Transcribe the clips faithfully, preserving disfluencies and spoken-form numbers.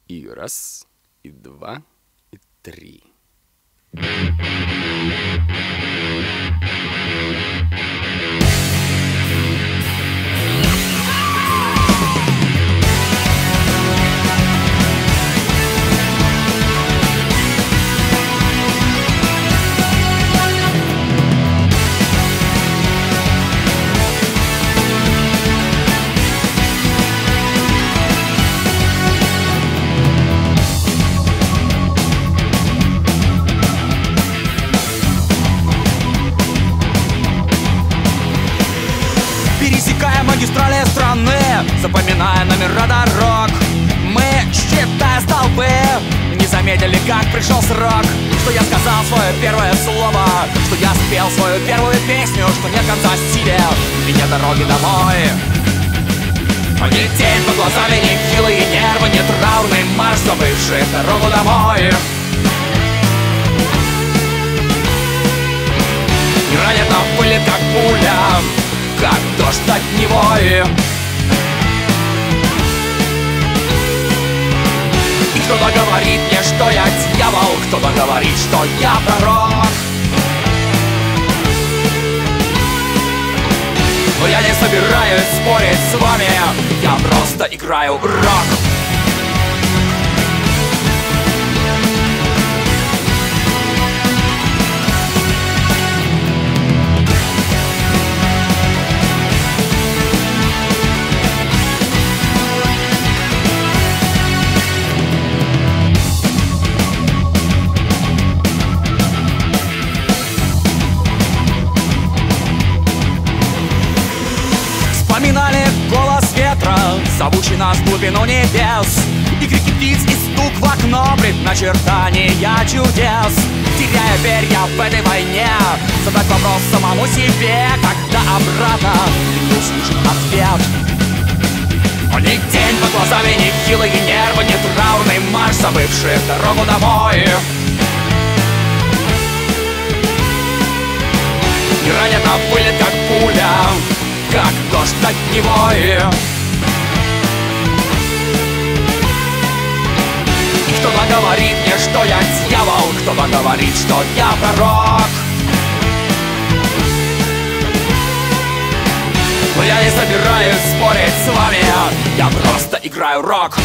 И раз, и два, и три. Пересекая магистрали страны, запоминая номера дорог, мы, считая столбы, не заметили, как пришел срок. Что я сказал свое первое слово, что я спел свою первую песню, что нет конца стиля и нет дороги домой. А не тень под глазами, не хилые нервы, не траурный марш, забывший дорогу домой. И ранит нам пылит, как пуля, как дождь от него. И кто-то говорит мне, что я дьявол, кто-то говорит, что я пророк. Но я не собираюсь спорить с вами, я просто играю рок. Вспоминали голос ветра, зовущий нас в глубину небес, и крики птиц, и стук в окно, предначертания чудес. Теряя перья в этой войне, задать вопрос самому себе, когда обратно не услышит ответ. Но ни день под глазами, ни хилые нервы, ни траурный марш, забывший дорогу домой. И ранит нам пылит, как пуля, как дождь от него. И кто-то говорит мне, что я дьявол, кто-то говорит, что я пророк. Но я не собираюсь спорить с вами, я просто играю рок.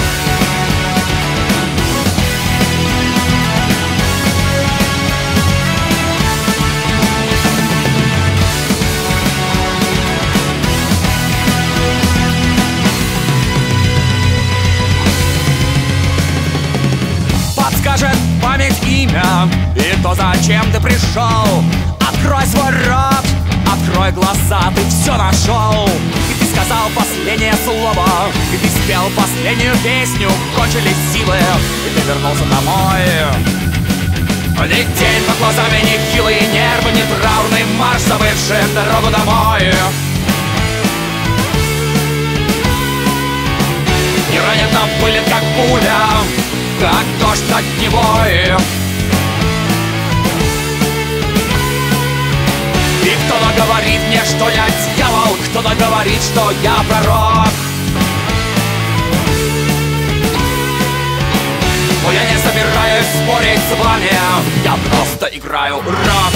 Подскажет память имя и то, зачем ты пришел. Открой свой рот, открой глаза, ты все нашел. И ты сказал последнее слово, и ты спел последнюю песню. Кончились силы, и ты вернулся домой. Ни день под глазами, ни хилые нервы, ни траурный марш, забывший дорогу домой. И ранит нам пылит, как пуля, как дождь от него. И кто-то говорит мне, что я дьявол, кто-то говорит, что я пророк. Но я не собираюсь спорить с вами, я просто играю рок.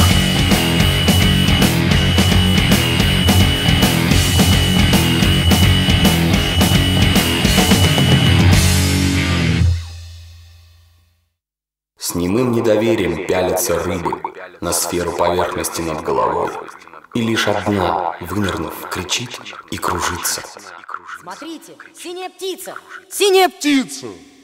С немым недоверием пялятся рыбы на сферу поверхности над головой. И лишь одна, вынырнув, кричит и кружится. Смотрите, синяя птица! Синяя птица!